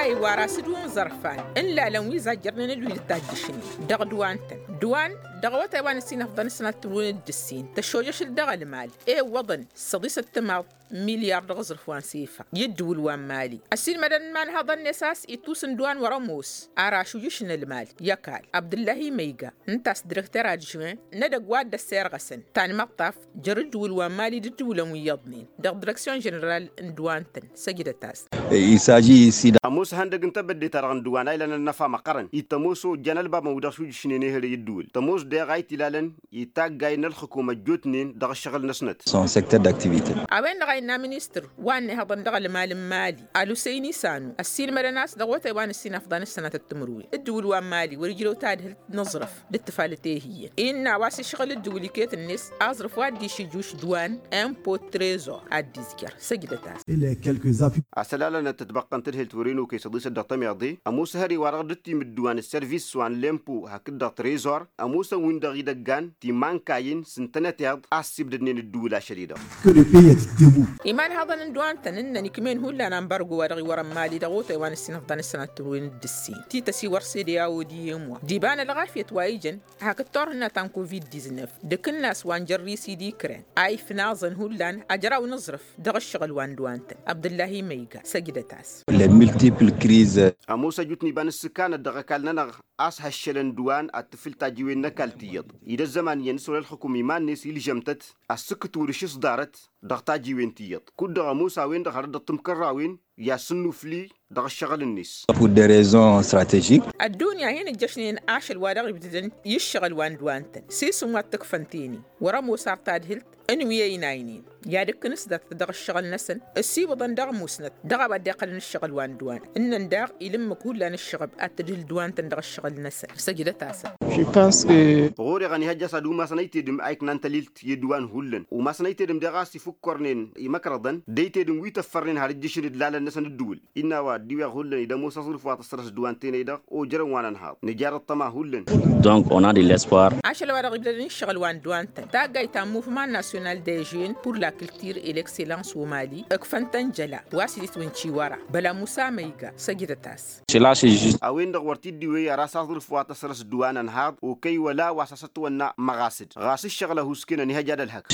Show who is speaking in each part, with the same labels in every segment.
Speaker 1: كي واراسدون زرفان إن لا لون يزجرنا الويل تاجشني دغ دوان دغوة وان السين أفضل سنة تلون الدسين تشوجش الدغ المال وضن صديس التماط مليار دغزر فوان سيفا يدول وان مالي السين مدن من هذا النساس يتوسن دوان ورموس عراشو يشن المال يكال عبد الله ميغا نتاس دركتر أجوين ندق واد السير غسن تاني مقطف جرد دول وان مالي دول ويضنين دغ دركسيون جنرال دوانتن سجد تاس
Speaker 2: يساجي سيدا
Speaker 3: أموس هندق انت بدي ترغن دوان إلى النفا مقرن يتموسو جنال باب مودشو جشنينه اللي يدول تموس ده غاي تلالن يتاق غاي الحكومة جوتنين دغ الشغل نسنت
Speaker 2: son secteur d'activité.
Speaker 1: أوين غاينا مينستر وان هذا دغ المال مالي قالوا سيني سانو السين مرناس دغوته وان السين أفضل السنة التمروي الدول وان مالي ورجلو تاد نظرف للتفالتيه هي إن واسي شغل الدولي كيت الناس أظرف وادي شجوش دوان امبو تريزور الديزكر سجدتاس
Speaker 4: إلى quelques appuis
Speaker 3: أسلالنا تتبقى انترهل تورينو كي صديس الدقتم يضي أموس هري ورغدتي مدوان السيرفيس سوان ليمبو هكذا تريزور أموس وين دغي دقان تي مان كاين سنتنا تيض أسيب دنين الدولة شديدة
Speaker 4: que le pays est debout.
Speaker 1: إيمان هذا ندوان تنن كمان هو اللي أنا مبرجو ورغي ورا مالي دغوته وان السين أفضل السنة تروين الدسين تي تسي ورسيديا ودي موا ديبان الغافية وايجن هكتور هنا تان كوفيد 19 دك الناس وان جري سيدي كرين أي فنازن هو لان أجرا ونظرف دغ الشغل وان دوانتن عبد الله ميغا سجدتاس
Speaker 2: Les multiples crises
Speaker 3: أموس جوتني بان السكان الدغا كالنا أس هالشلن دوان التفل تاجيوين نكالتيض إذا الزمان ينسول الحكومي ما الناس اللي جمتت السكت ورشيص دارت دغتا جيوين تيض كود دغا موسى وين دغا ردتم كراوين يا سنو فلي دغ الشغل الناس
Speaker 2: pour des raisons stratégiques.
Speaker 1: الدنيا هنا الجشنين عاش الوادغ بدن يشغل وان دوانتن سيسو ما تكفنتيني ورمو صار تادهلت انويا يناينين يا دكنس دغ الشغل نسن السي وضن دغ موسنت دغ بعد قلن الشغل وان دوان ان نداغ يلم كل الشغب اتدل دوانتن دغ الشغل نسن سجدت تاسا
Speaker 5: Je pense que
Speaker 3: غوري غني هجا صدو ما سنيتي دم ايك نانتليلت يدوان هولن وما سنيتي دم دغاسي فكرنين يمكردن ديتي دم ويتفرن هارجيشن دلاله نسن الدول إنوا ديوا هولن إذا موسى صرف واتسرس دوانتين إذا أو جرم وانا نهار نجار الطما هولن.
Speaker 6: Donc on a de l'espoir.
Speaker 1: عاش الوادغ بدن يشغل وان دوانتن تاغاي تا موفمان ناسيونال دي جين pour la culture et l'excellence au Mali اكفنتن جلا واسيت وينشي ورا بلا موسى ميغا سجدت تاس
Speaker 6: Cela c'est juste.
Speaker 3: أوين دغورتي ديوي راسا صرف واتسرس دوانا نهار وكي ولا واسست ونا مغاسد غاس الشغله هوسكنا نهجاد الحق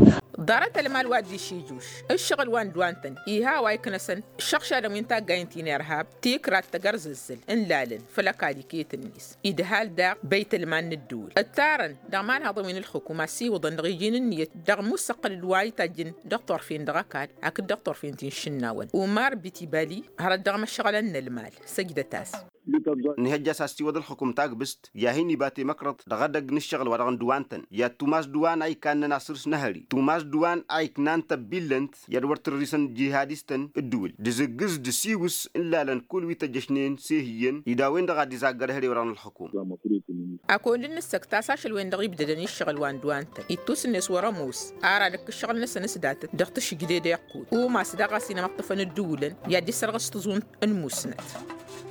Speaker 3: دارت المال وادي شيجوش الشغل وان دوانتن إيها وايكنسن الشخشة لمن تاقاينتين إرهاب تيكرات تقرز الزل إن لالن فلكالي كيت النيس إدهال داق بيت المان الدول التارن دغمان هذا من الحكومة سي وضن غيجين النيت دغ مسقل الواي تاجن دكتور فين دغاكال أكد دكتور فين تنشناون ومار بيتي بالي هرد دغم الشغلن المال سجدة تاس نهجا ساستي ودل حكومة تاقبست يا هيني باتي مكرط دغدق نشغل ودغن دوانتن يا توماس دوان أي كان ناصرس نهري توماس دوان أي كنان تبيلنت يدور تريسن جهاديستن الدول دزقز دسيوس إلا لن كل ويتجشنين سيهيين يداوين دغا ديزاقر هري وران الحكومة
Speaker 1: أكون لنسك تاساش الوين دغيب ددن يشغل وان دوانتن يتوس الناس ورموس أرادك الشغل ناس داتت دغتش جديد يقود وما صدقا سينا مقطفن الدولن يا دي سرغس تزون الموسنت